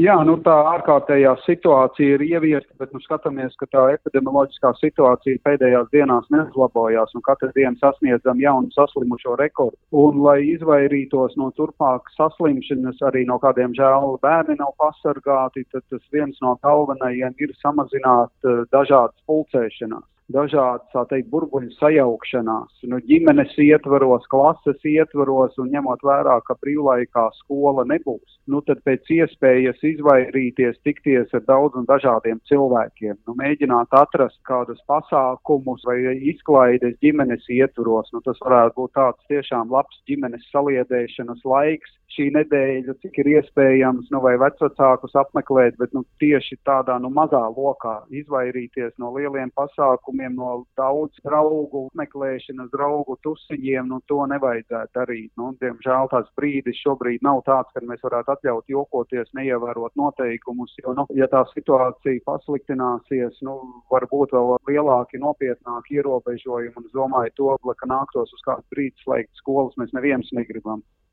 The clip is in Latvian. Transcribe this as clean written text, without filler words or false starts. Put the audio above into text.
Jā, tā ārkārtējā situācija ir ieviesta, bet skatāmies, ka tā epidemioloģiskā situācija pēdējās dienās neuzlabojās un katru dienu sasniedzam jaunu saslimušo rekordu. Un, lai izvairītos no turpmākas saslimšanas, arī no kādiem žēl bērni nav pasargāti, tad tas viens no galvenajiem ir samazināt dažādas pulcēšanās. Dažādas, tā teikt, burbuļu sajaukšanās, ģimenes ietvaros, klases ietvaros un ņemot vērā, ka brīvlaikā skola nebūs. Tad pēc iespējas izvairīties, tikties ar daudz un dažādiem cilvēkiem. Mēģināt atrast kādus pasākumus vai izklaides ģimenes ietvaros. Tas varētu būt tāds tiešām labs ģimenes saliedēšanas laiks šī nedēļa, cik ir iespējams, vai vecvecākus apmeklēt, bet tieši tādā mazā lokā izvairīties no lieliem pasākumiem, no daudz draugu meklēšanas, draugu tusiņiem, to nevajadzētu darīt. Diemžēl tās brīdis šobrīd nav tāds, kad mēs varētu atļaut jokoties, neievērot noteikumus, jo, ja tā situācija pasliktināsies, varbūt vēl lielāki, nopietnāki ierobežojumi, un es domāju, ka nāktos uz kādu brīdi slēgt skolas mēs neviens negribam.